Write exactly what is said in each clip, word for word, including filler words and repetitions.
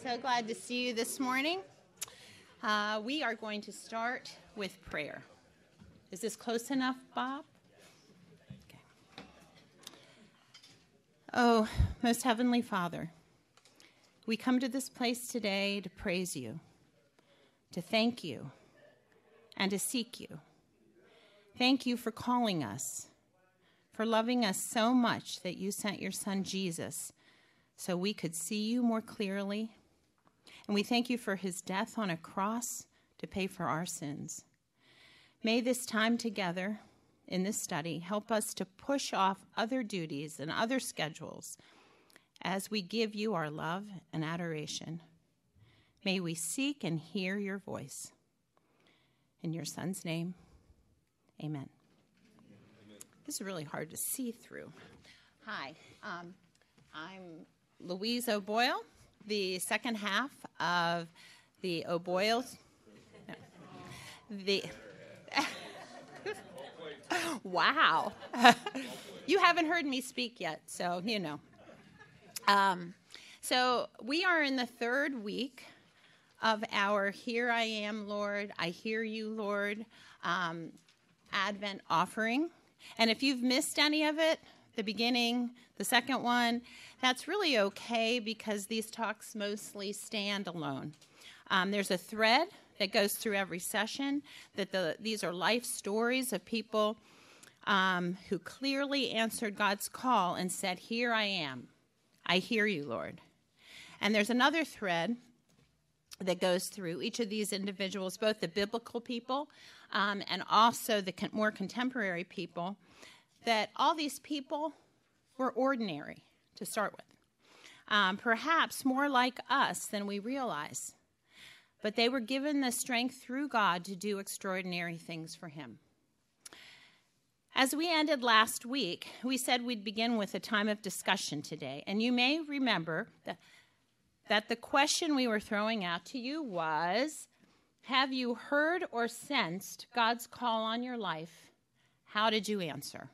So glad to see you this morning. Uh, we are going to start with prayer. Is this close enough, Bob? Okay. Oh, most heavenly Father, we come to this place today to praise you, to thank you, and to seek you. Thank you for calling us, for loving us so much that you sent your son Jesus so we could see you more clearly. And we thank you for his death on a cross to pay for our sins. May this time together in this study help us to push off other duties and other schedules as we give you our love and adoration. May we seek and hear your voice. In your son's name, amen. Amen. This is really hard to see through. Hi, um, I'm Louise O'Boyle, the second half of the O'Boyles. No, the wow, you haven't heard me speak yet, so you know. Um, so we are in the third week of our "Here I Am, Lord, I Hear You, Lord" um, Advent offering, and if you've missed any of it, the beginning, the second one, that's really okay because these talks mostly stand alone. Um, there's a thread that goes through every session, that the, these are life stories of people um, who clearly answered God's call and said, "Here I am. I hear you, Lord." And there's another thread that goes through each of these individuals, both the biblical people um, and also the con- more contemporary people, that all these people were ordinary to start with. Um, perhaps more like us than we realize. But they were given the strength through God to do extraordinary things for him. As we ended last week, we said we'd begin with a time of discussion today. And you may remember that, that the question we were throwing out to you was, have you heard or sensed God's call on your life? How did you answer?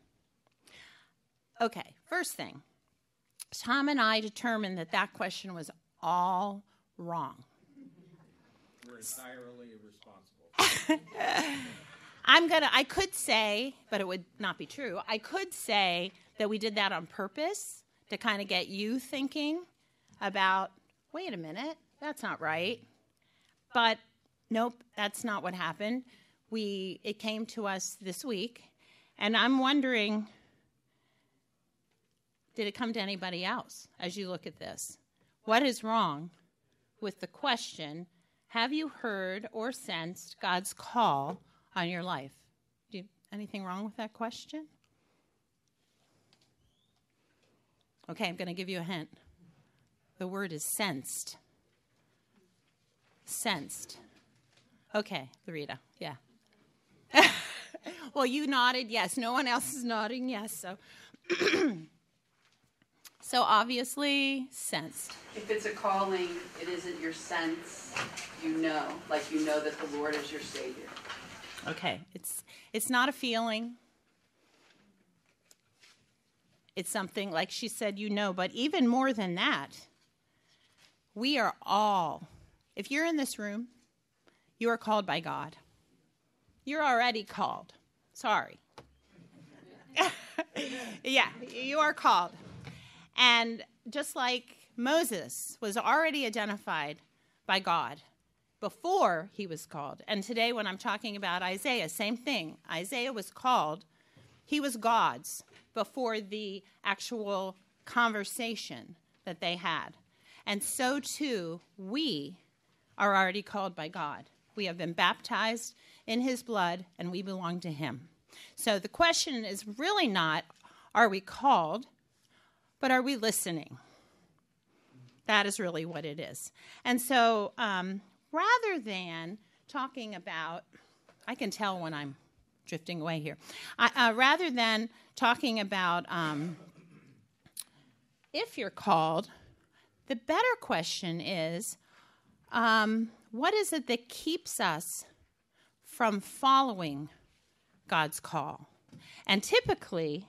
Okay, first thing, Tom and I determined that that question was all wrong. We're entirely irresponsible. I'm gonna. I could say, but it would not be true. I could say that we did that on purpose to kind of get you thinking about, wait a minute, that's not right. But nope, that's not what happened. We it came to us this week, and I'm wondering, did it come to anybody else as you look at this? What is wrong with the question, have you heard or sensed God's call on your life? Do you, anything wrong with that question? Okay, I'm going to give you a hint. The word is sensed. Sensed. Okay, Loretta, yeah. Well, you nodded yes. No one else is nodding yes, so... So obviously, sensed. If it's a calling, it isn't your sense, you know, like you know that the Lord is your Savior. Okay, it's it's not a feeling. It's something, like she said, you know, but even more than that, we are all, if you're in this room, you are called by God. You're already called. Sorry. Yeah, you are called. And just like Moses was already identified by God before he was called. And today when I'm talking about Isaiah, same thing. Isaiah was called. He was God's before the actual conversation that they had. And so too, we are already called by God. We have been baptized in his blood and we belong to him. So the question is really not, are we called? But are we listening? That is really what it is. And so um, rather than talking about, I can tell when I'm drifting away here, I, uh, rather than talking about um, if you're called, the better question is, um, what is it that keeps us from following God's call? And typically,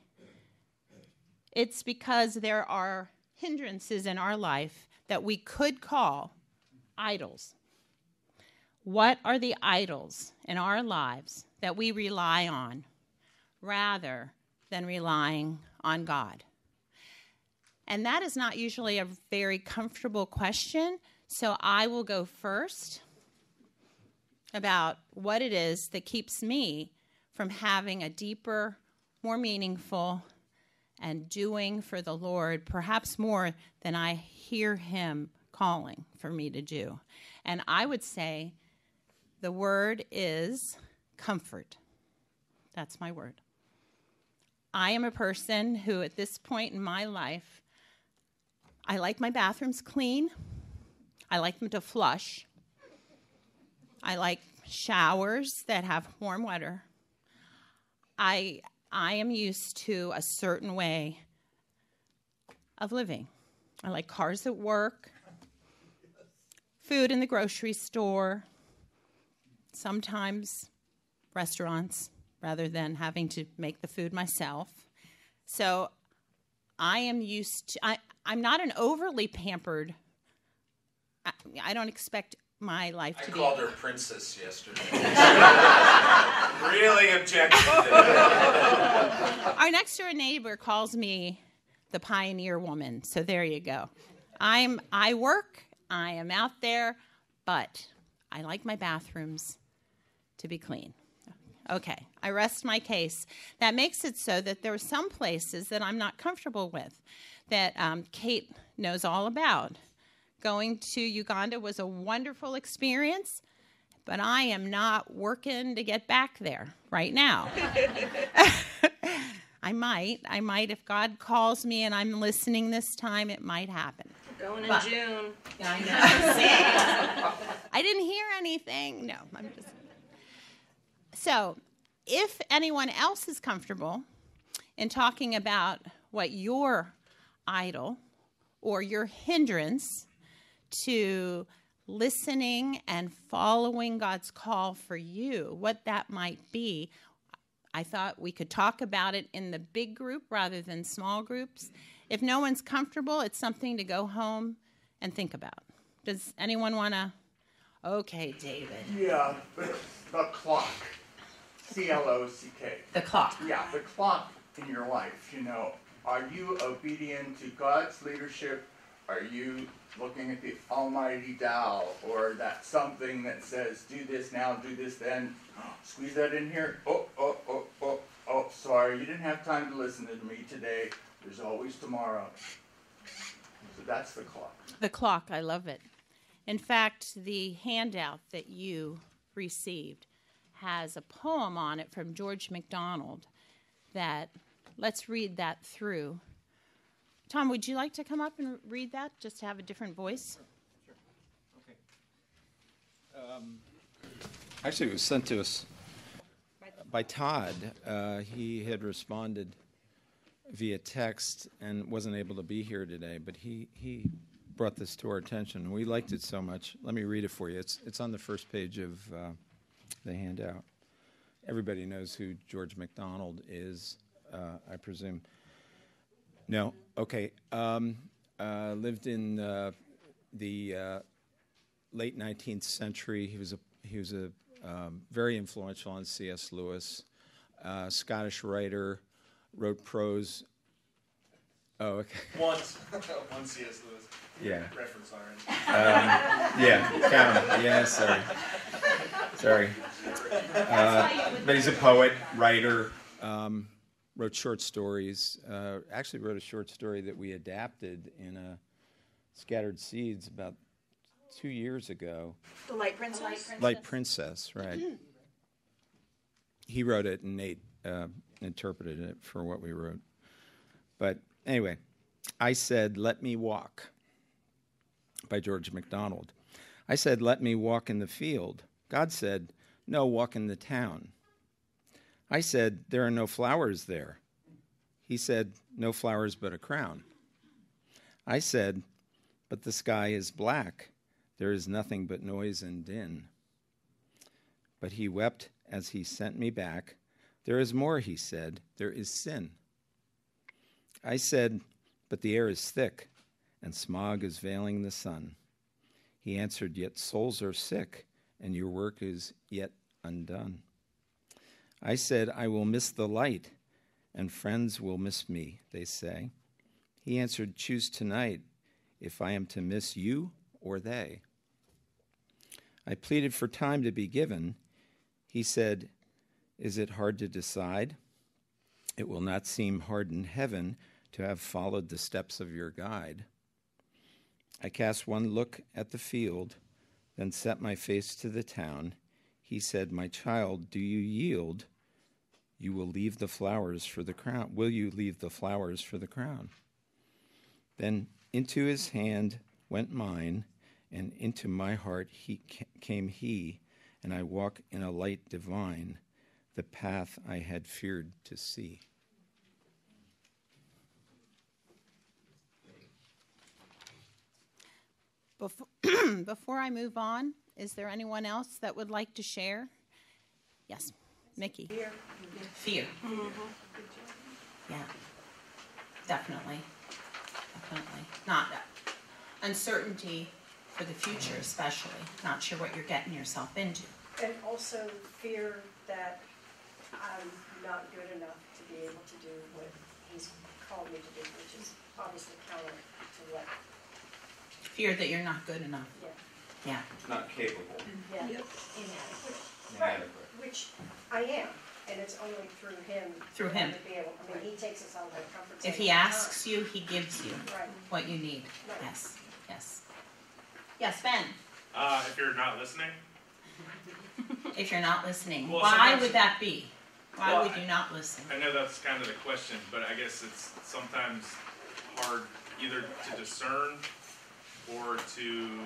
it's because there are hindrances in our life that we could call idols. What are the idols in our lives that we rely on rather than relying on God? And that is not usually a very comfortable question, so I will go first about what it is that keeps me from having a deeper, more meaningful, and doing for the Lord, perhaps more than I hear him calling for me to do. And I would say the word is comfort. That's my word. I am a person who, at this point in my life, I like my bathrooms clean. I like them to flush. I like showers that have warm water. I I am used to a certain way of living. I like cars at work, food in the grocery store, sometimes restaurants, rather than having to make the food myself. So I am used to, I, I'm not an overly pampered, I, I don't expect my life to I be. I called her princess yesterday. Really objected to it. Our next door neighbor calls me the pioneer woman, so there you go. I'm, I work, I am out there, but I like my bathrooms to be clean. Okay, I rest my case. That makes it so that there are some places that I'm not comfortable with that um, Kate knows all about. Going to Uganda was a wonderful experience, but I am not working to get back there right now. I might. I might. If God calls me and I'm listening this time, it might happen. Going in But- June. I know. I didn't hear anything. No, I'm just... So, if anyone else is comfortable in talking about what your idol or your hindrance to listening and following God's call for you, what that might be, I thought we could talk about it in the big group rather than small groups. If no one's comfortable, it's something to go home and think about. Does anyone want to? Okay, David. Yeah, the, the clock. C L O C K. The clock. Yeah, the clock in your life, you know. Are you obedient to God's leadership? Are you looking at the almighty Tao or that something that says, do this now, do this then? Squeeze that in here. Oh, oh, oh, oh, oh, sorry, you didn't have time to listen to me today. There's always tomorrow. So that's the clock. The clock, I love it. In fact, the handout that you received has a poem on it from George MacDonald that, let's read that through. Tom, would you like to come up and read that, just to have a different voice? Okay. Um, actually, it was sent to us by Todd. Uh, he had responded via text and wasn't able to be here today, but he, he brought this to our attention. We liked it so much. Let me read it for you. It's, it's on the first page of uh, the handout. Everybody knows who George MacDonald is, uh, I presume. No? Okay. Um, uh, lived in uh, the uh, late nineteenth century. He was a he was a um, very influential on C S Lewis, uh, Scottish writer, wrote prose. Oh, okay. Once. One C S Lewis. Yeah. Reference already. Um, yeah, count. Yeah, sorry. Sorry. Uh, but he's a poet, writer, um, wrote short stories. Uh, actually wrote a short story that we adapted in a Scattered Seeds about two years ago. The Light Princess? Light Princess. Light Princess, right. He wrote it and Nate uh, interpreted it for what we wrote. But anyway, I said, "Let me walk," by George MacDonald. I said, "Let me walk in the field." God said, "No, walk in the town." I said, "There are no flowers there." He said, "No flowers but a crown." I said, "But the sky is black. There is nothing but noise and din." But he wept as he sent me back. "There is more," he said. "There is sin." I said, "But the air is thick, and smog is veiling the sun." He answered, Yet souls are sick, and your work is yet undone. I said, I will miss the light, and friends will miss me, they say. He answered, Choose tonight if I am to miss you or they. I pleaded for time to be given. He said, Is it hard to decide? It will not seem hard in heaven to have followed the steps of your guide. I cast one look at the field, then set my face to the town. He said, My child, do you yield? You will leave the flowers for the crown. Will you leave the flowers for the crown? Then into his hand went mine, and into my heart he came he, and I walk in a light divine, the path I had feared to see. Before, before I move on, is there anyone else that would like to share? Yes, Mickey. Fear. Fear. Mm-hmm. Yeah, definitely. Definitely. Not uncertainty for the future, especially. Not sure what you're getting yourself into. And also fear that I'm not good enough to be able to do what he's called me to do, which is obviously counter to what. Fear that you're not good enough. Yeah. Yeah. Not capable. Yeah. Yep. Inadequate. Inadequate. Right. Which I am, and it's only through him. Through him. To be able, I mean, he takes us out of our comfort zone. If he all the asks time. you, he gives you Right. what you need. Right. Yes. Yes. Yes, Ben. Uh, if you're not listening, If you're not listening, Well, why sometimes- would that be? Why Well, would you not listen? I know that's kind of the question, but I guess it's sometimes hard either to discern or to,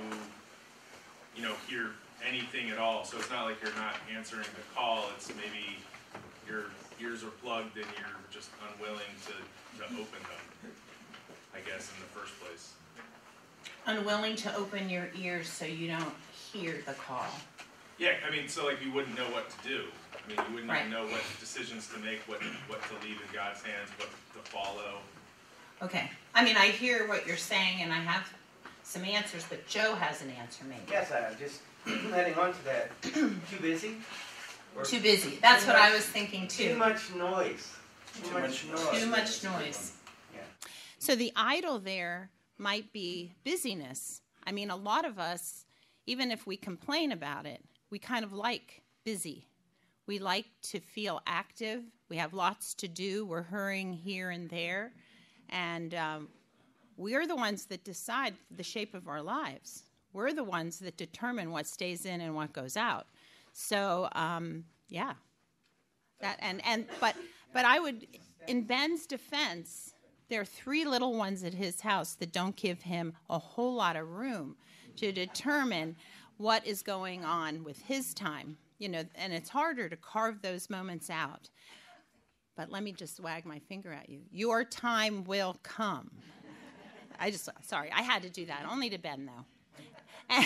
you know, hear anything at all. So it's not like you're not answering the call. It's maybe your ears are plugged and you're just unwilling to, to open them, I guess, in the first place. Unwilling to open your ears so you don't hear the call. Yeah, I mean, so like you wouldn't know what to do. I mean, you wouldn't Right. even know what decisions to make, what what to leave in God's hands, what to follow. Okay. I mean, I hear what you're saying, and I have some answers, but Joe has an answer, maybe. Yes, I am. Just adding on to that. Too busy? Or Too busy. That's Too what I much- was thinking, Too too. much noise. Too, much, noise. Too much noise. Yeah. So the idol there might be busyness. I mean, a lot of us, even if we complain about it, we kind of like busy. We like to feel active. We have lots to do. We're hurrying here and there. And um, we're the ones that decide the shape of our lives. We're the ones that determine what stays in and what goes out. So, um, yeah. That and, and but but I would, in Ben's defense, there are three little ones at his house that don't give him a whole lot of room to determine what is going on with his time. You know, and it's harder to carve those moments out. But let me just wag my finger at you. Your time will come. I just, sorry, I had to do that. Only to Ben, though.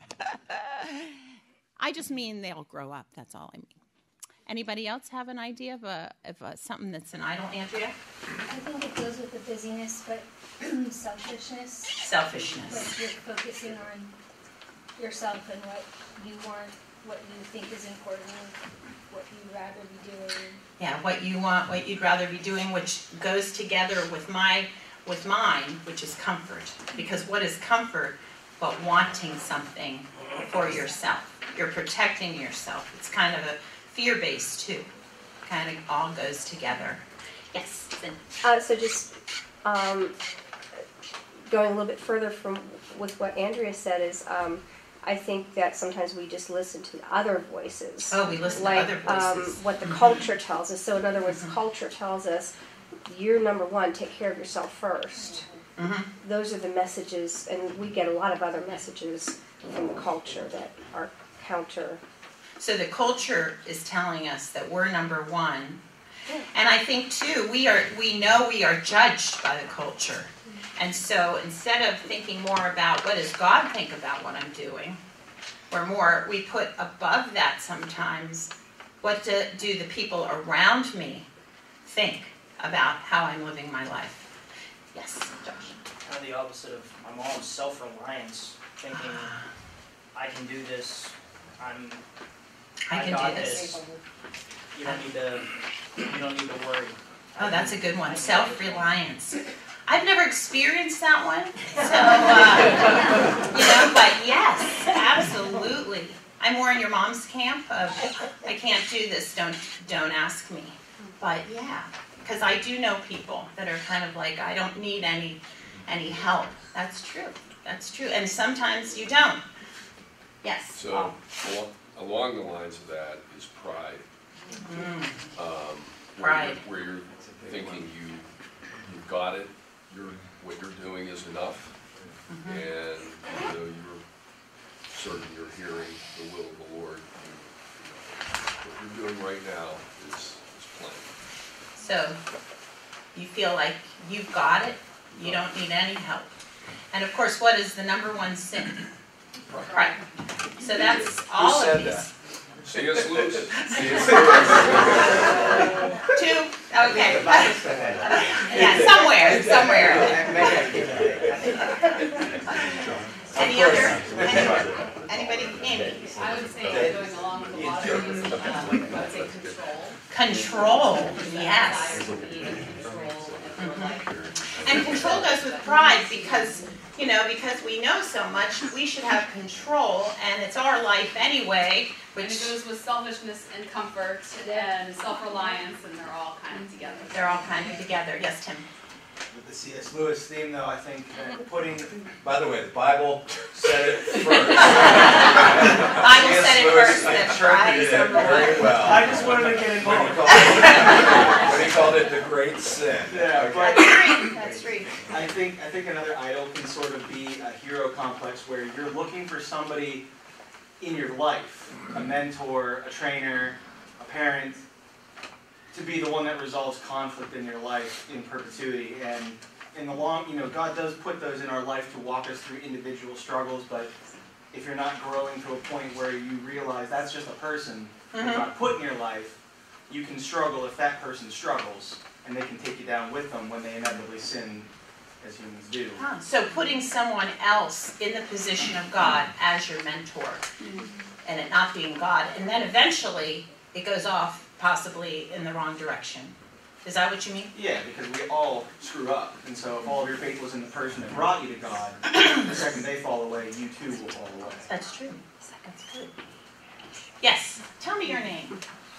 I just mean they'll grow up. That's all I mean. Anybody else have an idea of a of a, something that's an idol, Andrea? I think it goes with the busyness, but selfishness. Selfishness. Like you're focusing on yourself and what you want, what you think is important, what you'd rather be doing. Yeah, what you want, what you'd rather be doing, which goes together with my with mine, which is comfort. Because what is comfort but wanting something for yourself? You're protecting yourself. It's kind of a fear-based too. Kind of all goes together. Yes. Lynn. Uh, so just um, going a little bit further from with what Andrea said is, um, I think that sometimes we just listen to other voices. Oh, we listen like, to other voices. Um, what the culture tells us. So in other words, mm-hmm. culture tells us, you're number one, take care of yourself first. Mm-hmm. Those are the messages, and we get a lot of other messages from the culture that are counter. So the culture is telling us that we're number one. And I think too, we are we know we are judged by the culture. And so instead of thinking more about what does God think about what I'm doing, or more, we put above that sometimes, what do, do the people around me think about how I'm living my life? Yes, Josh. kind of the opposite of my mom's self-reliance, thinking I can do this. I'm. I can got do this. You don't need to. You don't need to worry. Oh, that's a good one. Self-reliance. I've never experienced that one, so uh, you know. But yes, absolutely. I'm more in your mom's camp of I can't do this. Don't don't ask me. But yeah, because I do know people that are kind of like I don't need any any help. That's true. That's true. And sometimes you don't. Yes. So Paul. along, along the lines of that is pride. Mm. Um, Pride. Where you're, where you're thinking you you've got it. You're what you're doing is enough, Mm-hmm. and you know you're certain you're hearing the will of the Lord. You, you know, what you're doing right now is is plenty. So you feel like you've got it. You don't need any help. And of course, what is the number one sin? Pride. So that's all Who said of these. that? C S. Lewis. C S. Two. Okay. Yeah, somewhere, somewhere. Any other? Any, anybody? Amy? I would say going along with a lot of these, um, I would say Control. control. Yes. Desire to be in control of your life. And control goes with pride because, you know, because we know so much, we should have control, and it's our life anyway. And Which it goes with selfishness and comfort and self-reliance, and they're all kind of together. they're all kind of together. Yes, Tim. With the C S. Lewis theme, though, I think that putting. By the way, the Bible said it first. Bible said it C S. Lewis first, that pride interpreted is it number one. very well. I just wanted to get When he involved. called it, when he called it the great sin. Yeah, Okay. but That's right. That's right. I think I think another idol can sort of be a hero complex where you're looking for somebody in your life, a mentor, a trainer, a parent, to be the one that resolves conflict in your life in perpetuity. And in the long, you know, God does put those in our life to walk us through individual struggles, but if you're not growing to a point where you realize that's just a person that Mhm. God put in your life, you can struggle if that person struggles, and they can take you down with them when they inevitably sin, as humans do. Huh. So putting someone else in the position of God as your mentor, and it not being God, and then eventually it goes off possibly in the wrong direction. Is that what you mean? Yeah, because we all screw up, and so if all of your faith was in the person that brought you to God, the second they fall away, you too will fall away. That's true. That's good. Yes. Tell me your name.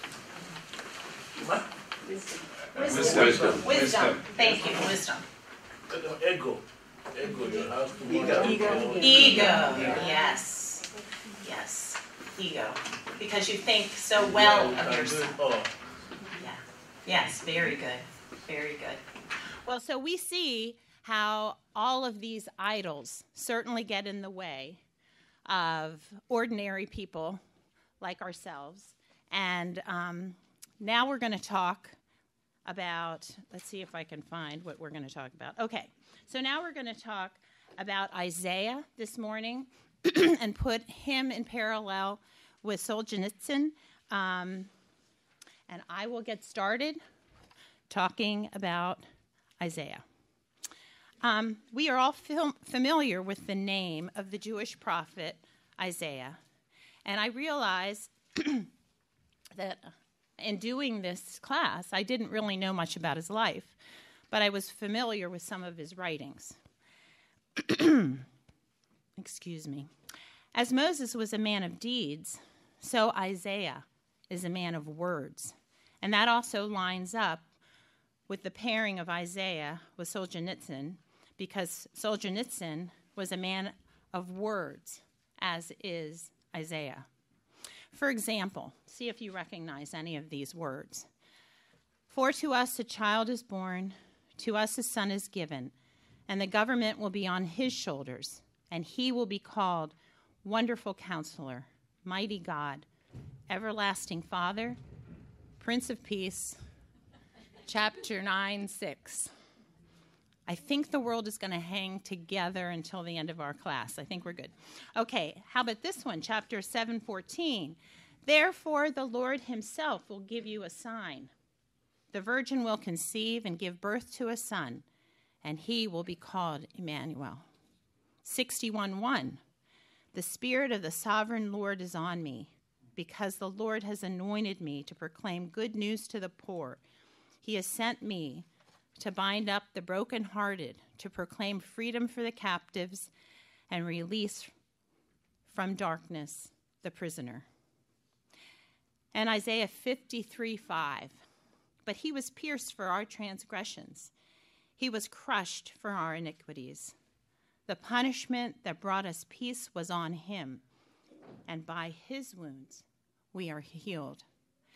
What? Wisdom. Wisdom. Wisdom. Thank you. Wisdom. Ego. Ego, you have to Ego. Ego. Ego. Yes. Yes. Ego. Because you think so well of yourself. Oh, Yeah. Yes, very good. Very good. Well, so we see how all of these idols certainly get in the way of ordinary people like ourselves. And um, now we're going to talk about, let's see if I can find what we're going to talk about. Okay, so now we're going to talk about Isaiah this morning and put him in parallel with Solzhenitsyn. Um, and I will get started talking about Isaiah. Um, we are all fam- familiar with the name of the Jewish prophet Isaiah. And I realize that in doing this class, I didn't really know much about his life, but I was familiar with some of his writings. Excuse me. As Moses was a man of deeds, so Isaiah is a man of words. And that also lines up with the pairing of Isaiah with Solzhenitsyn, because Solzhenitsyn was a man of words, as is Isaiah. For example, see if you recognize any of these words. For to us a child is born, to us a son is given, and the government will be on his shoulders, and he will be called Wonderful Counselor, Mighty God, Everlasting Father, Prince of Peace, chapter nine, six. I think the world is going to hang together until the end of our class. I think we're good. Okay, how about this one, chapter seven, fourteen. Therefore, the Lord himself will give you a sign. The virgin will conceive and give birth to a son, and he will be called Emmanuel. sixty-one one, the Spirit of the sovereign Lord is on me, because the Lord has anointed me to proclaim good news to the poor. He has sent me to bind up the brokenhearted, to proclaim freedom for the captives, and release from darkness the prisoner. And Isaiah fifty-three five, but he was pierced for our transgressions. He was crushed for our iniquities. The punishment that brought us peace was on him, and by his wounds we are healed.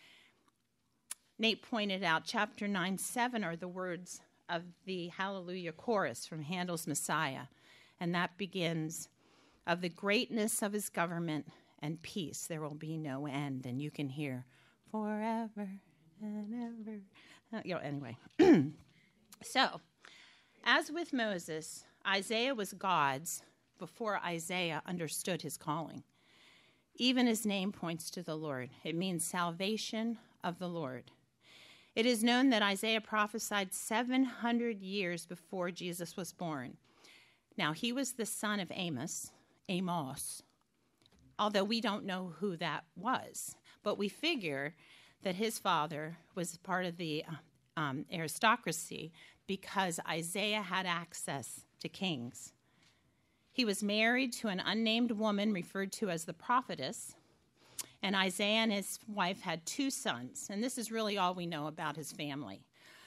Nate pointed out chapter nine seven are the words of the Hallelujah chorus from Handel's Messiah, and that begins, of the greatness of his government and peace there will be no end. And you can hear, forever and ever. Uh, you know, anyway. So, as with Moses, Isaiah was God's before Isaiah understood his calling. Even his name points to the Lord. It means salvation of the Lord. It is known that Isaiah prophesied seven hundred years before Jesus was born. Now, he was the son of Amos, Amos, although we don't know who that was. But we figure that his father was part of the um, aristocracy because Isaiah had access to kings. He was married to an unnamed woman referred to as the prophetess, and Isaiah and his wife had two sons, and this is really all we know about his family.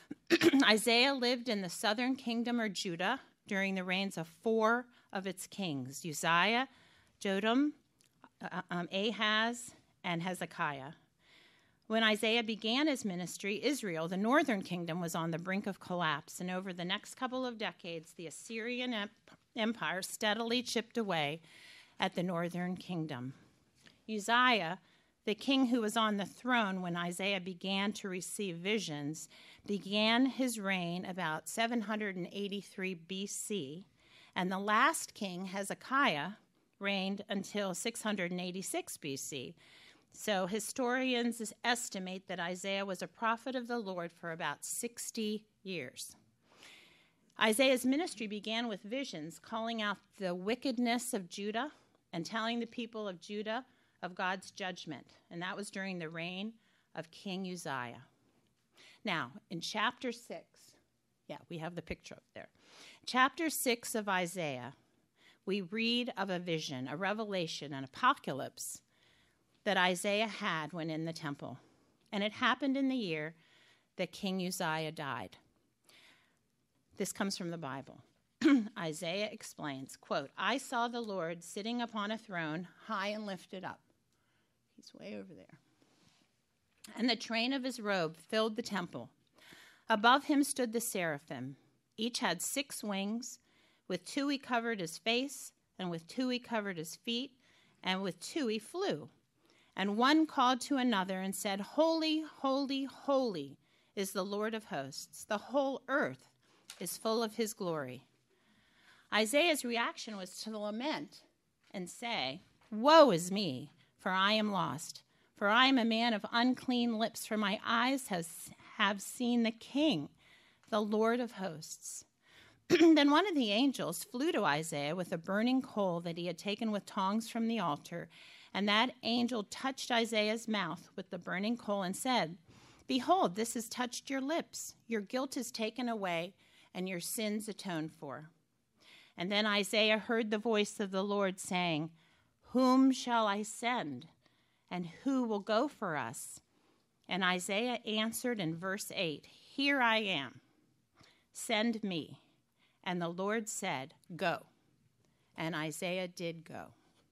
Isaiah lived in the southern kingdom or Judah during the reigns of four of its kings, Uzziah, Jotham, uh, um, Ahaz, and Hezekiah. When Isaiah began his ministry, Israel, the northern kingdom, was on the brink of collapse, and over the next couple of decades, the Assyrian Empire steadily chipped away at the northern kingdom. Uzziah, the king who was on the throne when Isaiah began to receive visions, began his reign about seven hundred eighty-three B C, and the last king, Hezekiah, reigned until six hundred eighty-six B C. So historians estimate that Isaiah was a prophet of the Lord for about sixty years. Isaiah's ministry began with visions calling out the wickedness of Judah and telling the people of Judah of God's judgment, and that was during the reign of King Uzziah. Now, in chapter six, yeah, we have the picture up there. Chapter six of Isaiah, we read of a vision, a revelation, an apocalypse that Isaiah had when in the temple. And it happened in the year that King Uzziah died. This comes from the Bible. Isaiah explains, quote, I saw the Lord sitting upon a throne high and lifted up. He's way over there. And the train of his robe filled the temple. Above him stood the seraphim. Each had six wings. With two he covered his face, and with two he covered his feet, and with two he flew. And one called to another and said, Holy, holy, holy is the Lord of hosts. The whole earth is full of his glory. Isaiah's reaction was to lament and say, Woe is me, for I am lost. For I am a man of unclean lips, for my eyes has, have seen the King, the Lord of hosts. Then one of the angels flew to Isaiah with a burning coal that he had taken with tongs from the altar, and that angel touched Isaiah's mouth with the burning coal and said, Behold, this has touched your lips. Your guilt is taken away, and your sins atoned for. And then Isaiah heard the voice of the Lord saying, Whom shall I send? And who will go for us? And Isaiah answered in verse eight, Here I am. Send me. And the Lord said, Go. And Isaiah did go.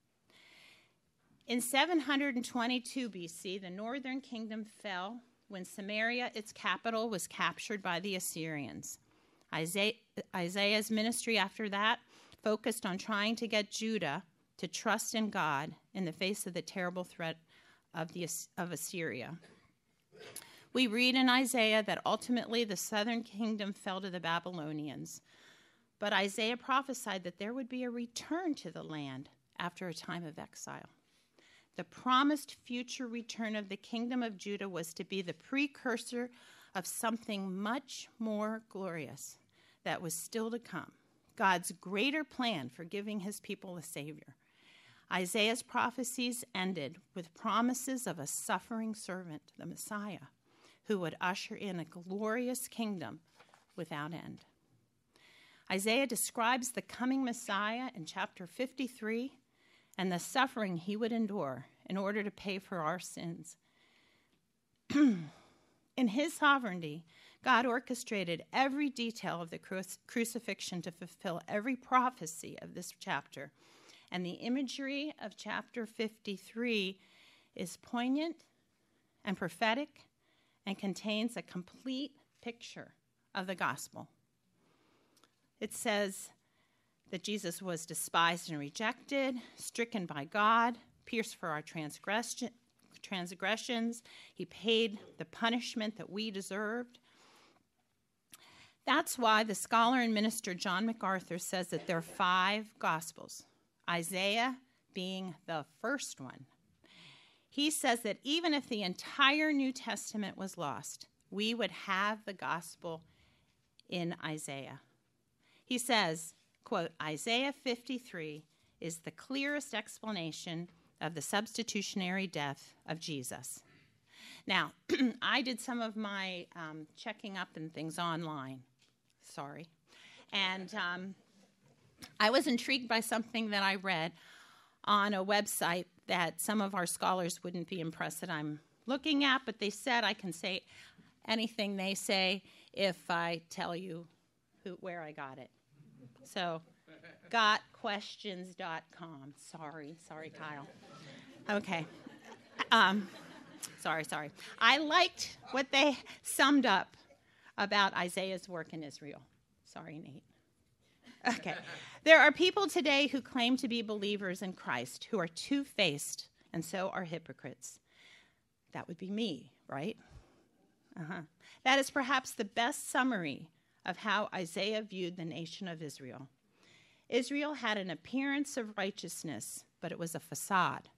In seven hundred twenty-two B C, the northern kingdom fell when Samaria, its capital, was captured by the Assyrians. Isaiah, Isaiah's ministry after that focused on trying to get Judah to trust in God in the face of the terrible threat of, the, of Assyria. We read in Isaiah that ultimately the southern kingdom fell to the Babylonians. But Isaiah prophesied that there would be a return to the land after a time of exile. The promised future return of the kingdom of Judah was to be the precursor of something much more glorious that was still to come, God's greater plan for giving his people a Savior. Isaiah's prophecies ended with promises of a suffering servant, the Messiah, who would usher in a glorious kingdom without end. Isaiah describes the coming Messiah in chapter fifty-three and the suffering he would endure in order to pay for our sins. In his sovereignty, God orchestrated every detail of the cru- crucifixion to fulfill every prophecy of this chapter. And the imagery of chapter fifty-three is poignant and prophetic and contains a complete picture of the gospel. It says that Jesus was despised and rejected, stricken by God, pierced for our transgression, transgressions. He paid the punishment that we deserved. That's why the scholar and minister John MacArthur says that there are five gospels, Isaiah being the first one. He says that even if the entire New Testament was lost, we would have the gospel in Isaiah. He says, quote, Isaiah fifty-three is the clearest explanation of the substitutionary death of Jesus. Now, I did some of my um, checking up and things online. Sorry. And um, I was intrigued by something that I read on a website that some of our scholars wouldn't be impressed that I'm looking at, but they said I can say anything they say if I tell you who, where I got it. So, got questions dot com. Sorry, sorry, Kyle. Okay. Um, sorry, sorry. I liked what they summed up about Isaiah's work in Israel. Sorry, Nate. Okay. There are people today who claim to be believers in Christ who are two-faced and so are hypocrites. That would be me, right? Uh-huh. That is perhaps the best summary of how Isaiah viewed the nation of Israel. Israel had an appearance of righteousness, but it was a facade.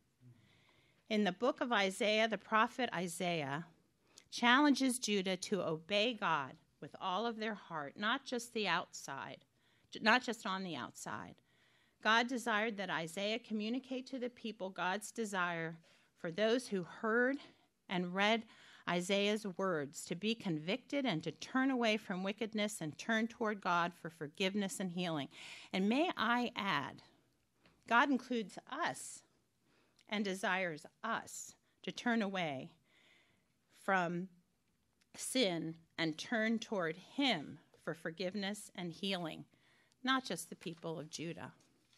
In the book of Isaiah, the prophet Isaiah challenges Judah to obey God with all of their heart, not just the outside, not just on the outside. God desired that Isaiah communicate to the people God's desire for those who heard and read Isaiah's words to be convicted and to turn away from wickedness and turn toward God for forgiveness and healing. And may I add, God includes us and desires us to turn away from sin and turn toward him for forgiveness and healing, not just the people of Judah.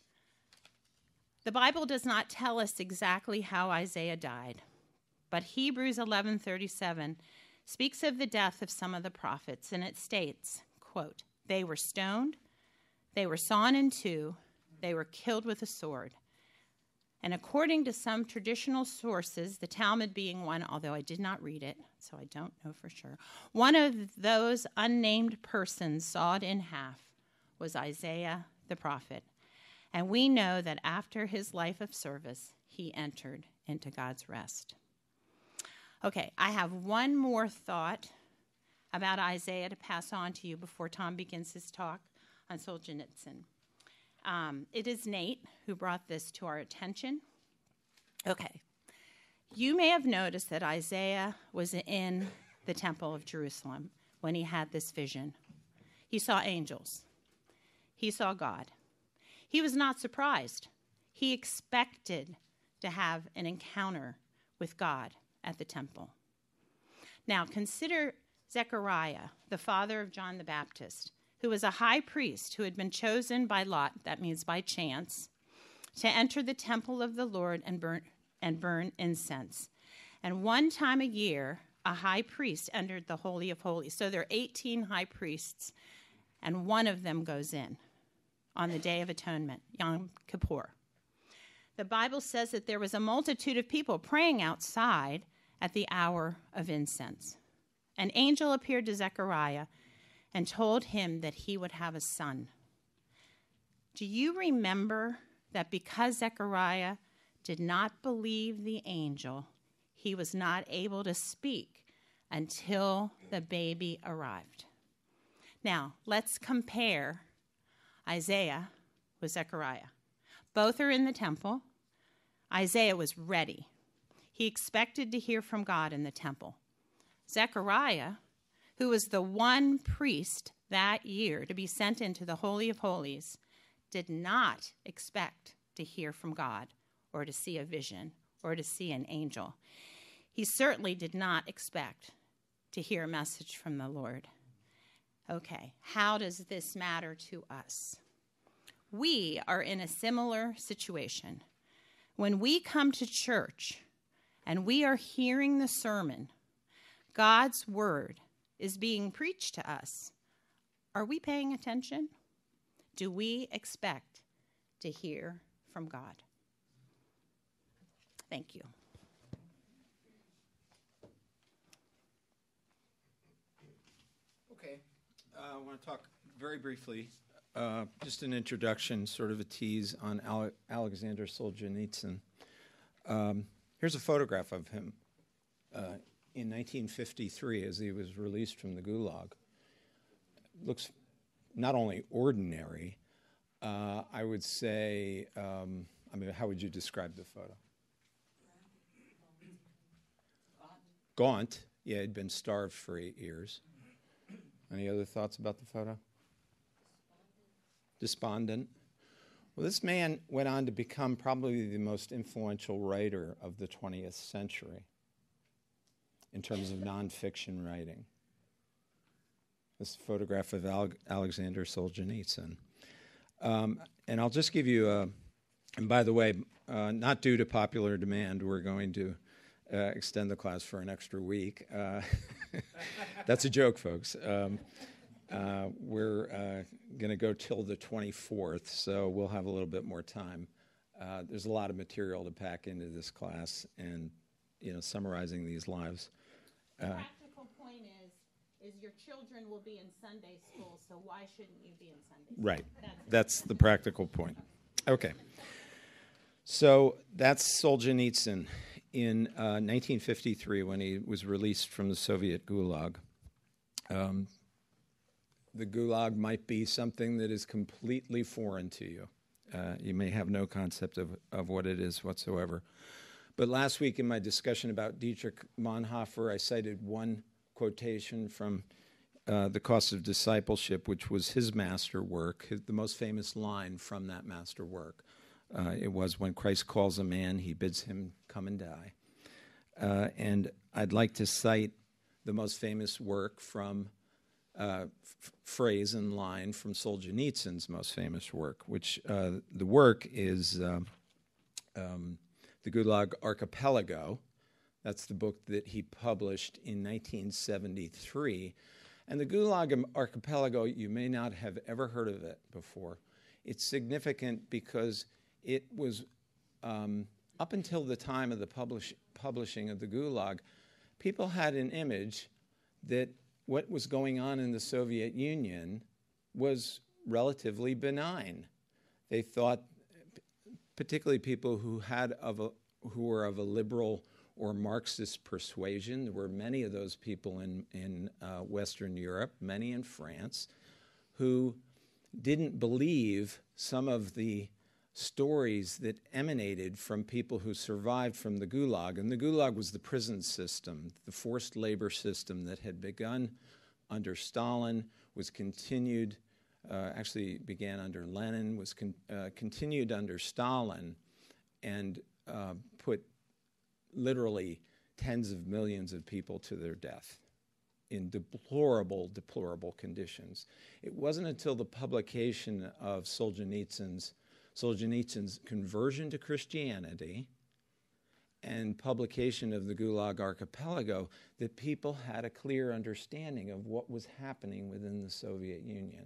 The Bible does not tell us exactly how Isaiah died, but Hebrews eleven thirty-seven speaks of the death of some of the prophets, and it states, quote, they were stoned, they were sawn in two, they were killed with a sword. And according to some traditional sources, the Talmud being one, although I did not read it, so I don't know for sure, one of those unnamed persons sawed in half was Isaiah the prophet. And we know that after his life of service, he entered into God's rest. Okay, I have one more thought about Isaiah to pass on to you before Tom begins his talk on Solzhenitsyn. Um, it is Nate who brought this to our attention. Okay, you may have noticed that Isaiah was in the Temple of Jerusalem when he had this vision. He saw angels. He saw God. He was not surprised. He expected to have an encounter with God at the temple. Now, consider Zechariah, the father of John the Baptist, who was a high priest who had been chosen by lot, that means by chance, to enter the temple of the Lord and burn, and burn incense. And one time a year, a high priest entered the Holy of Holies. So there are eighteen high priests, and one of them goes in on the Day of Atonement, Yom Kippur. The Bible says that there was a multitude of people praying outside at the hour of incense. An angel appeared to Zechariah and told him that he would have a son. Do you remember that because Zechariah did not believe the angel, he was not able to speak until the baby arrived? Now, let's compare Isaiah with Zechariah. Both are in the temple. Isaiah was ready. He expected to hear from God in the temple. Zechariah, who was the one priest that year to be sent into the Holy of Holies, did not expect to hear from God or to see a vision or to see an angel. He certainly did not expect to hear a message from the Lord. Okay, how does this matter to us? We are in a similar situation. When we come to church and we are hearing the sermon, God's word is being preached to us. Are we paying attention? Do we expect to hear from God? Thank you. Okay. Uh, I want to talk very briefly, uh, just an introduction, sort of a tease on Ale- Alexander Solzhenitsyn. Um, here's a photograph of him uh, in nineteen fifty-three as he was released from the Gulag. Looks not only ordinary, uh, I would say, um, I mean, how would you describe the photo? Gaunt. Yeah, he'd been starved for eight years. Any other thoughts about the photo? Despondent. Well, this man went on to become probably the most influential writer of the twentieth century in terms of nonfiction writing. This is a photograph of Al- Alexander Solzhenitsyn. Um, and I'll just give you a, and by the way, uh, not due to popular demand, we're going to uh, extend the class for an extra week. Uh, that's a joke, folks. Um, uh, we're uh, going to go till the twenty-fourth, so we'll have a little bit more time. Uh, there's a lot of material to pack into this class, and you know, summarizing these lives. The Uh, practical point is, is your children will be in Sunday school, so why shouldn't you be in Sunday school? Right. That's, That's the practical point. Okay. So that's Solzhenitsyn in uh, nineteen fifty-three when he was released from the Soviet Gulag. Um, the Gulag might be something that is completely foreign to you. Uh, you may have no concept of, of what it is whatsoever. But last week in my discussion about Dietrich Bonhoeffer, I cited one quotation from uh, The Cost of Discipleship, which was his master work, his, the most famous line from that master work. Uh, it was, when Christ calls a man, he bids him come and die. Uh, and I'd like to cite the most famous work from, uh, f- phrase and line from Solzhenitsyn's most famous work, which uh, the work is um, um, The Gulag Archipelago. That's the book that he published in nineteen seventy-three. And the Gulag Archipelago, you may not have ever heard of it before. It's significant because it was, um, up until the time of the publish, publishing of the Gulag, people had an image that what was going on in the Soviet Union was relatively benign. They thought, particularly people who had of a, who were of a liberal or Marxist persuasion, there were many of those people in, in uh, Western Europe, many in France, who didn't believe some of the stories that emanated from people who survived from the Gulag. And the Gulag was the prison system, the forced labor system that had begun under Stalin, was continued, uh, actually began under Lenin, was con- uh, continued under Stalin, and uh, put literally tens of millions of people to their death in deplorable, deplorable conditions. It wasn't until the publication of Solzhenitsyn's Solzhenitsyn's conversion to Christianity and publication of the Gulag Archipelago that people had a clear understanding of what was happening within the Soviet Union.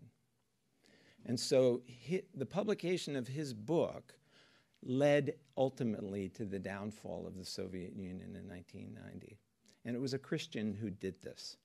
And so he, the publication of his book led ultimately to the downfall of the Soviet Union in nineteen ninety. And it was a Christian who did this,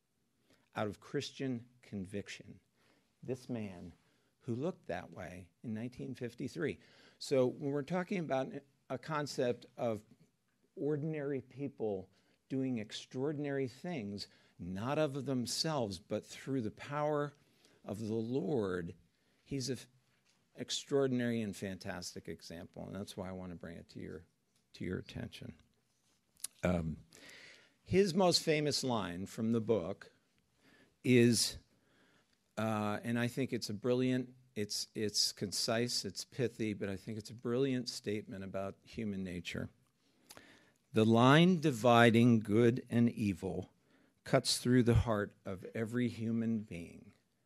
out of Christian conviction. This man who looked that way in nineteen fifty-three. So when we're talking about a concept of ordinary people doing extraordinary things, not of themselves, but through the power of the Lord. He's an extraordinary and fantastic example, and that's why I want to bring it to your to your attention. Um, his most famous line from the book is, uh, and I think it's a brilliant, it's it's concise, it's pithy, but I think it's a brilliant statement about human nature. The line dividing good and evil cuts through the heart of every human being.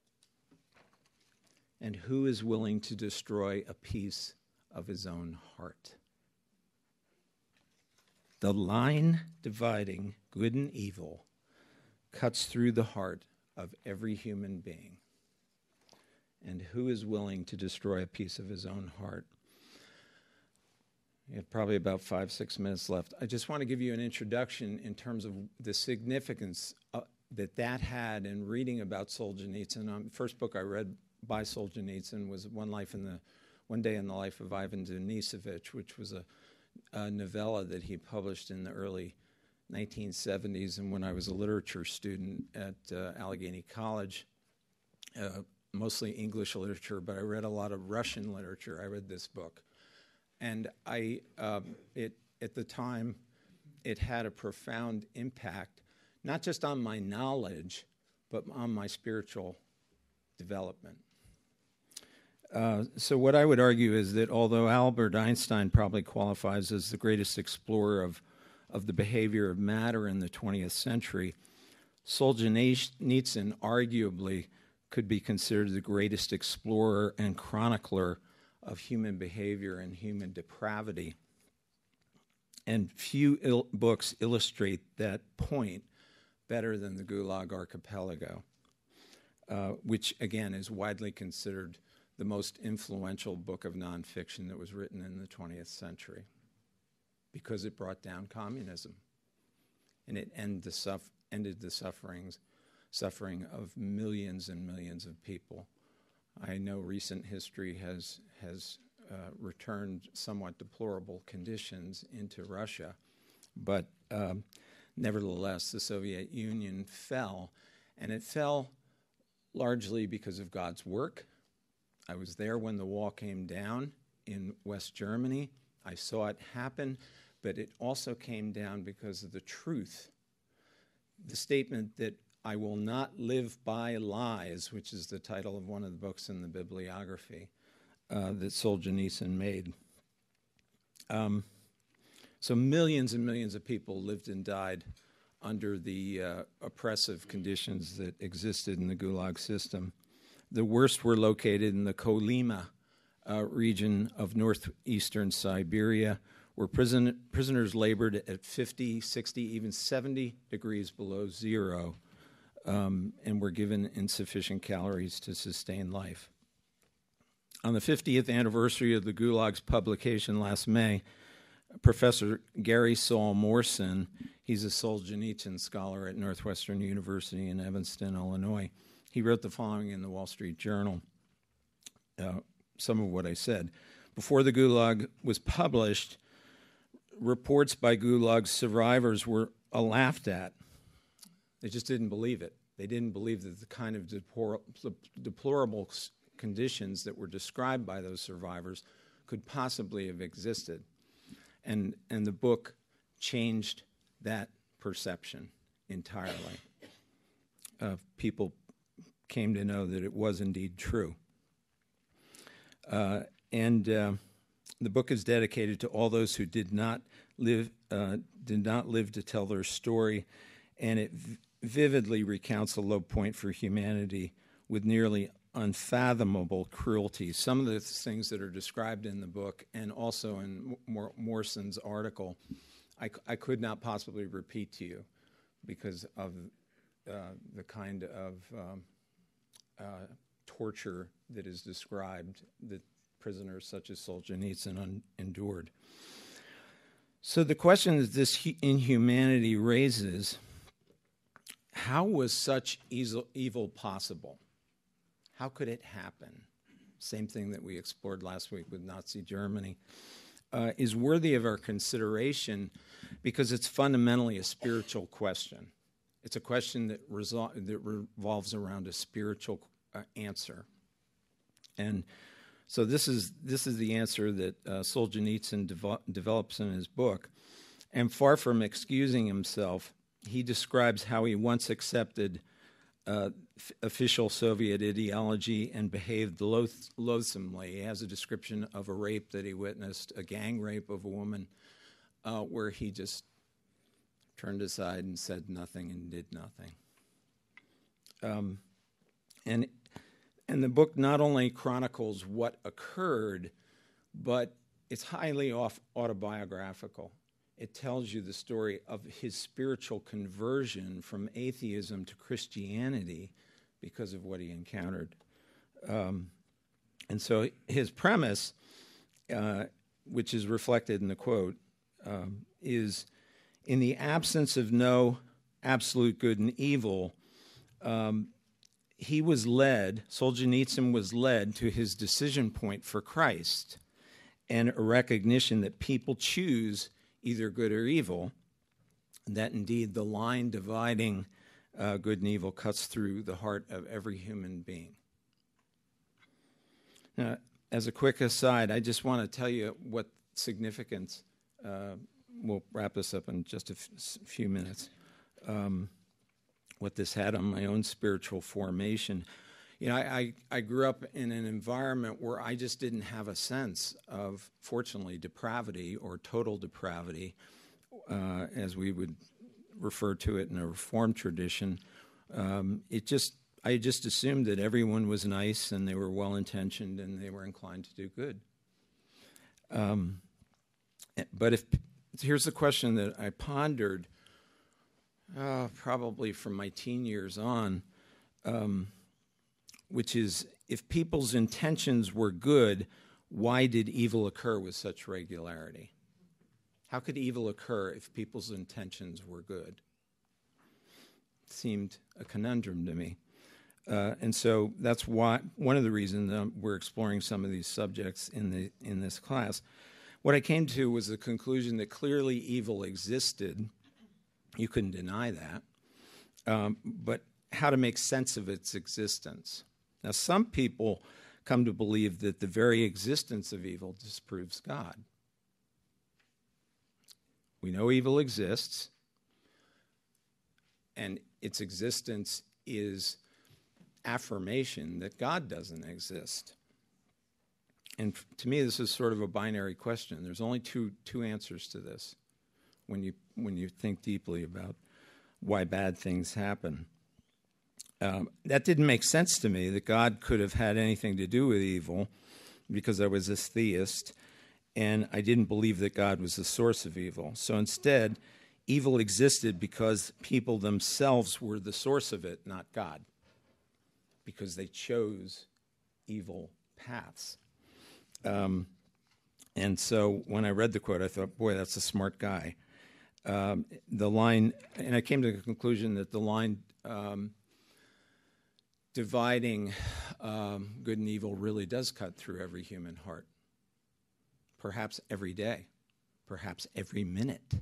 And who is willing to destroy a piece of his own heart? The line dividing good and evil cuts through the heart of every human being. And who is willing to destroy a piece of his own heart? We have probably about five, six minutes left. I just want to give you an introduction in terms of the significance uh, that that had in reading about Solzhenitsyn. Um, the first book I read by Solzhenitsyn was One Life in the One Day in the Life of Ivan Denisovich, which was a, a novella that he published in the early nineteen seventies. And when I was a literature student at uh, Allegheny College, uh, mostly English literature, but I read a lot of Russian literature. I read this book. And I, um, it at the time, it had a profound impact, not just on my knowledge, but on my spiritual development. Uh, so what I would argue is that although Albert Einstein probably qualifies as the greatest explorer of, of the behavior of matter in the twentieth century, Solzhenitsyn arguably could be considered the greatest explorer and chronicler of human behavior and human depravity. And few il- books illustrate that point better than the Gulag Archipelago, uh, which, again, is widely considered the most influential book of nonfiction that was written in the twentieth century, because it brought down communism, and it end the suff- ended the sufferings, suffering of millions and millions of people. I know recent history has has uh, returned somewhat deplorable conditions into Russia, but um, nevertheless, the Soviet Union fell, and it fell largely because of God's work. I was there when the wall came down in West Germany. I saw it happen, but it also came down because of the truth. The statement that I will not live by lies, which is the title of one of the books in the bibliography uh, that Solzhenitsyn made. Um, so millions and millions of people lived and died under the uh, oppressive conditions that existed in the Gulag system. The worst were located in the Kolyma uh, region of northeastern Siberia, where prison, prisoners labored at fifty, sixty, even seventy degrees below zero, um, and were given insufficient calories to sustain life. On the fiftieth anniversary of the Gulag's publication last May, Professor Gary Saul Morson, he's a Solzhenitsyn scholar at Northwestern University in Evanston, Illinois, he wrote the following in the Wall Street Journal, uh, some of what I said. Before the Gulag was published, reports by Gulag survivors were uh, laughed at. They just didn't believe it. They didn't believe that the kind of deplor- deplorable conditions that were described by those survivors could possibly have existed. And, and the book changed that perception entirely. Uh, people came to know that it was indeed true. Uh, and uh, the book is dedicated to all those who did not live uh, did not live to tell their story, and it v- vividly recounts a low point for humanity with nearly unfathomable cruelty. Some of the things that are described in the book, and also in Mor- Morson's article, I, c- I could not possibly repeat to you because of uh, the kind of um, uh, torture that is described that prisoners such as Solzhenitsyn un- endured. So the question that this hu- inhumanity raises, how was such evil, evil possible? How could it happen? Same thing that we explored last week with Nazi Germany, uh, is worthy of our consideration because it's fundamentally a spiritual question. It's a question that, resol- that revolves around a spiritual uh, answer. And so this is this is the answer that uh, Solzhenitsyn devo- develops in his book. And far from excusing himself, he describes how he once accepted uh, f- official Soviet ideology and behaved loath- loathsomely. He has a description of a rape that he witnessed, a gang rape of a woman, uh, where he just turned aside and said nothing and did nothing. Um, and and the book not only chronicles what occurred, but it's highly off autobiographical. It tells you the story of his spiritual conversion from atheism to Christianity because of what he encountered. Um, and so his premise, uh, which is reflected in the quote, um, is, in the absence of no absolute good and evil, um, he was led, Solzhenitsyn was led to his decision point for Christ and a recognition that people choose either good or evil, and that indeed the line dividing uh, good and evil cuts through the heart of every human being. Now, as a quick aside, I just want to tell you what significance, uh, we'll wrap this up in just a f- few minutes, um, what this had on my own spiritual formation. You know, I, I, I grew up in an environment where I just didn't have a sense of, fortunately, depravity or total depravity, uh, as we would refer to it in a Reformed tradition. Um, it just, I just assumed that everyone was nice and they were well-intentioned and they were inclined to do good. Um, but if here's the question that I pondered, uh, probably from my teen years on. Um, which is, if people's intentions were good, why did evil occur with such regularity? How could evil occur if people's intentions were good? It seemed a conundrum to me. Uh, and so that's why one of the reasons um, we're exploring some of these subjects in the in this class. What I came to was the conclusion that clearly evil existed. You couldn't deny that. Um, but how to make sense of its existence. Now, some people come to believe that the very existence of evil disproves God. We know evil exists, and its existence is affirmation that God doesn't exist. And to me, this is sort of a binary question. There's only two two answers to this when you when you think deeply about why bad things happen. Um, that didn't make sense to me, that God could have had anything to do with evil, because I was a theist, and I didn't believe that God was the source of evil. So instead, evil existed because people themselves were the source of it, not God, because they chose evil paths. Um, and so when I read the quote, I thought, boy, that's a smart guy. Um, the line, and I came to the conclusion that the line um, dividing um, good and evil really does cut through every human heart. Perhaps every day, perhaps every minute,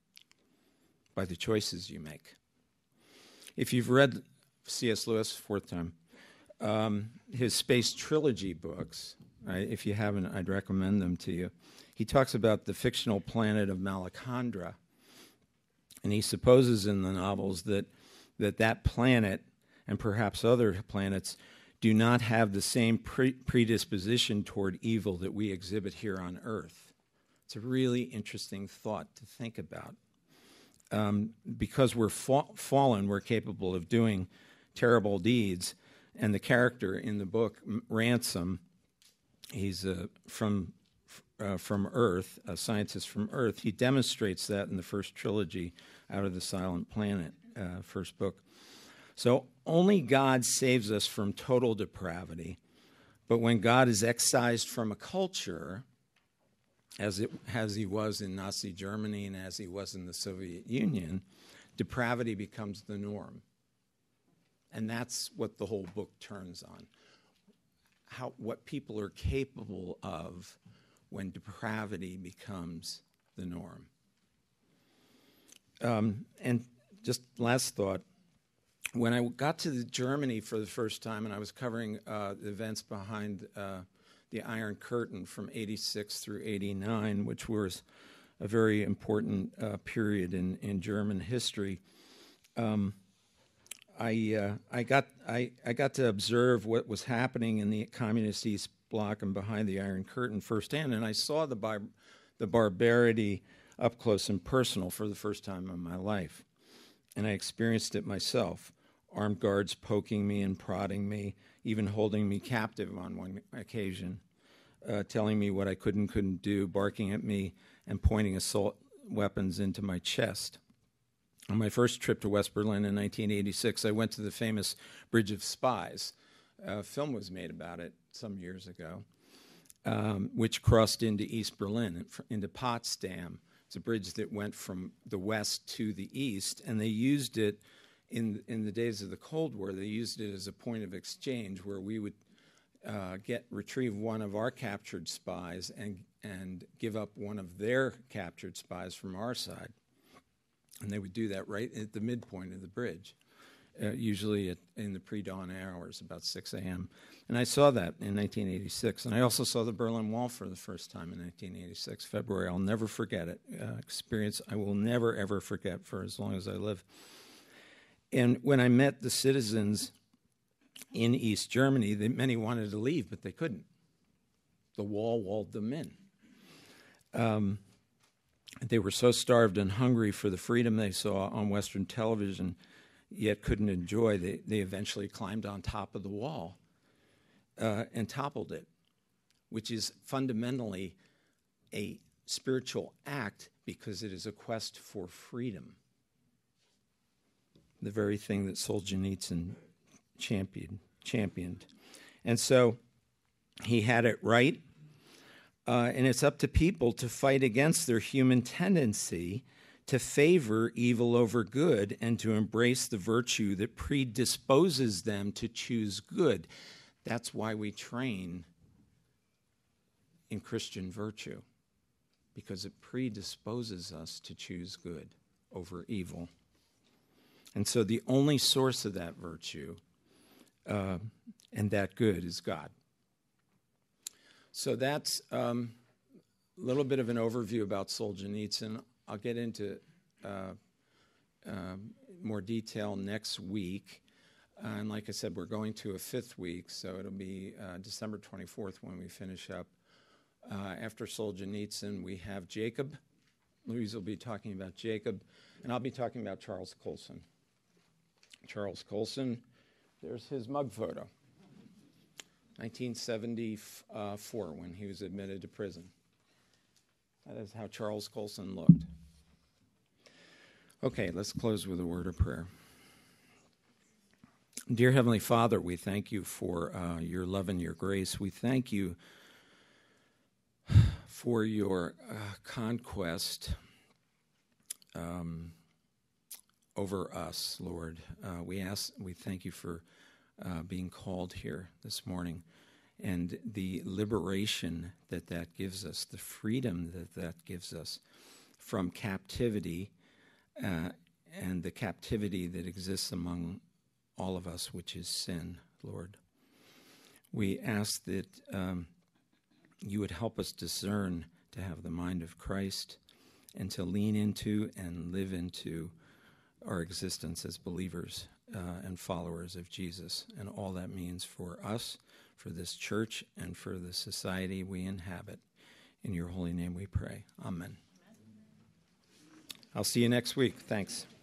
by the choices you make. If you've read C S Lewis, fourth time, um, his Space Trilogy books, right, if you haven't, I'd recommend them to you. He talks about the fictional planet of Malacandra, and he supposes in the novels that that, that planet and perhaps other planets do not have the same pre- predisposition toward evil that we exhibit here on Earth. It's a really interesting thought to think about. Um, because we're fa- fallen, we're capable of doing terrible deeds, and the character in the book, Ransom, he's uh, from uh, from Earth, a scientist from Earth. He demonstrates that in the first trilogy, Out of the Silent Planet, uh, first book. So only God saves us from total depravity. But when God is excised from a culture, as it as he was in Nazi Germany and as he was in the Soviet Union, depravity becomes the norm. And that's what the whole book turns on. How what people are capable of when depravity becomes the norm. Um, and just last thought, when I got to the Germany for the first time, and I was covering uh, the events behind uh, the Iron Curtain from eighty-six through eighty-nine, which was a very important uh, period in, in German history, um, I uh, I got I, I got to observe what was happening in the communist East Bloc and behind the Iron Curtain firsthand, and I saw the bar- the barbarity up close and personal for the first time in my life, and I experienced it myself. Armed guards poking me and prodding me, even holding me captive on one occasion, uh, telling me what I could and couldn't do, barking at me, and pointing assault weapons into my chest. On my first trip to West Berlin in nineteen eighty-six, I went to the famous Bridge of Spies. A film was made about it some years ago, um, which crossed into East Berlin, into Potsdam. It's a bridge that went from the west to the east, and they used it in in the days of the Cold War. They used it as a point of exchange where we would uh, get retrieve one of our captured spies and and give up one of their captured spies from our side. And they would do that right at the midpoint of the bridge, uh, usually at, in the pre-dawn hours, about six a.m. And I saw that in nineteen eighty-six. And I also saw the Berlin Wall for the first time in nineteen eighty-six, February. I'll never forget it. Uh, experience I will never, ever forget for as long as I live. And when I met the citizens in East Germany, they, many wanted to leave, but they couldn't. The wall walled them in. Um, They were so starved and hungry for the freedom they saw on Western television, yet couldn't enjoy. They, they eventually climbed on top of the wall uh, and toppled it, which is fundamentally a spiritual act because it is a quest for freedom, the very thing that Solzhenitsyn championed. championed. And so he had it right. Uh, and it's up to people to fight against their human tendency to favor evil over good and to embrace the virtue that predisposes them to choose good. That's why we train in Christian virtue, because it predisposes us to choose good over evil. And so the only source of that virtue uh, and that good is God. So that's um, a little bit of an overview about Solzhenitsyn. I'll get into uh, uh, more detail next week. Uh, and like I said, we're going to a fifth week, so it'll be uh, December twenty-fourth when we finish up. Uh, after Solzhenitsyn, we have Jacob. Louise will be talking about Jacob, and I'll be talking about Charles Colson. Charles Colson, there's his mug photo. nineteen seventy-four, when he was admitted to prison. That is how Charles Colson looked. Okay, let's close with a word of prayer. Dear Heavenly Father, we thank you for uh, your love and your grace. We thank you for your uh, conquest um, over us, Lord. Uh, we ask, we thank you for Uh, being called here this morning, and the liberation that that gives us, the freedom that that gives us from captivity, uh, and the captivity that exists among all of us, which is sin, Lord. We ask that um, you would help us discern to have the mind of Christ and to lean into and live into our existence as believers uh, and followers of Jesus, and all that means for us, for this church, and for the society we inhabit. In your holy name we pray. Amen. I'll see you next week. Thanks.